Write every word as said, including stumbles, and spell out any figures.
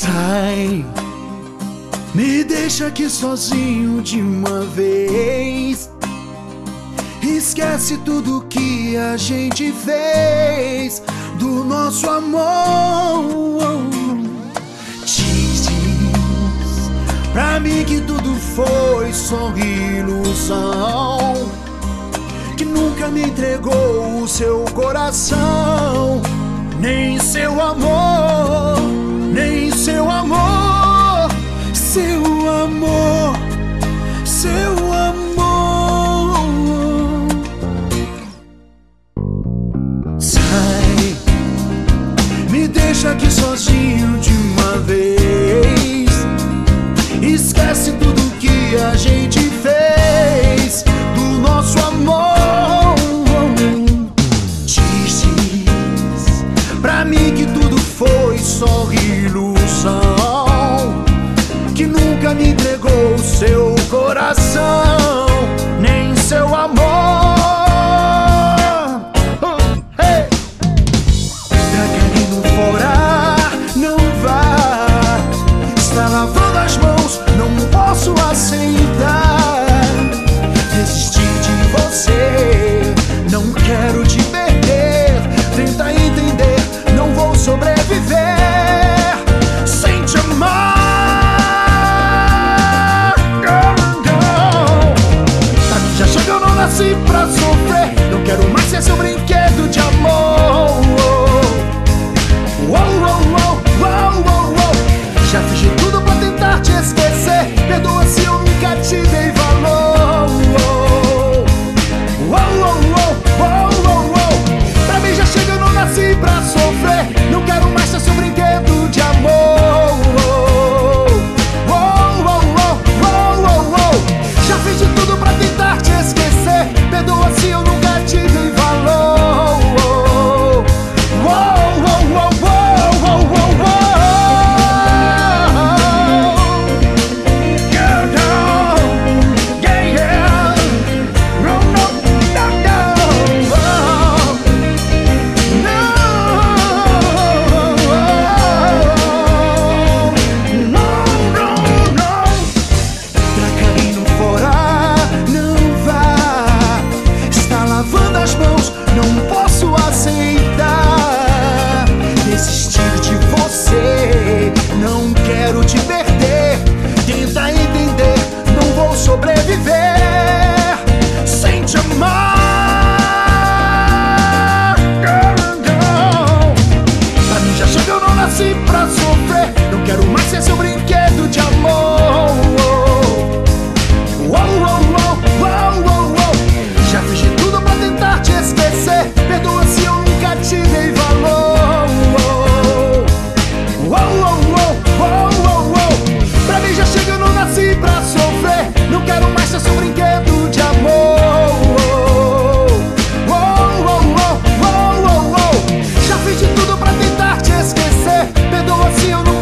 Sai, me deixa aqui sozinho de uma vez. Esquece tudo que a gente fez do nosso amor. Diz, diz pra mim que tudo foi só ilusão, que nunca me entregou o seu coração, nem seu amor, nem seu amor, seu amor, seu amor. Sai, me deixa aqui sozinho de uma vez. Esquece tudo que a gente fez do nosso amor. Diz, diz pra mim que tudo foi só ilusão, que nunca me entregou seu coração, nem seu amor. Hey! Tá querendo fora, não vá. Está lavando as mãos, não posso aceitar. Desistir de você, não quero te perder. Tenta entender, não vou sobreviver sem te amar. Pra mim já chega, eu não nasci pra sofrer. Não quero mais ser seu brinquedo de amor. Uou, uou, uou, uou, uou, uou. Já fiz de tudo pra tentar te esquecer. Perdoa se eu nunca te dei valor. Uou, uou, uou, uou, uou, uou. Pra mim já chega, eu não nasci pra sofrer. Não quero mais ser seu brinquedo de amor. Uou, uou, uou, uou, uou, uou. Já fiz de tudo pra tentar te esquecer. Perdoa se eu nunca te dei valor. Uou, uou, uou, uou, uou, uou, uou. Não posso aceitar desistir de você. Não quero te perder. Tenta entender, não vou sobreviver sem te amar. Pra mim já chega, eu não nasci pra sofrer. Não quero mais ser seu brinquedo de amor. Uou, uou, uou, uou, uou, uou. Já fiz de tudo pra tentar te esquecer. Perdoa se eu nunca te dei valor. Uou, uou, uou, uou, uou, uou. Pra mim já chega, eu não nasci pra sofrer. Não quero mais ser seu brinquedo de amor. Uou, uou, uou, uou, uou, uou. Já fiz de tudo pra tentar te esquecer. Perdoa se eu nunca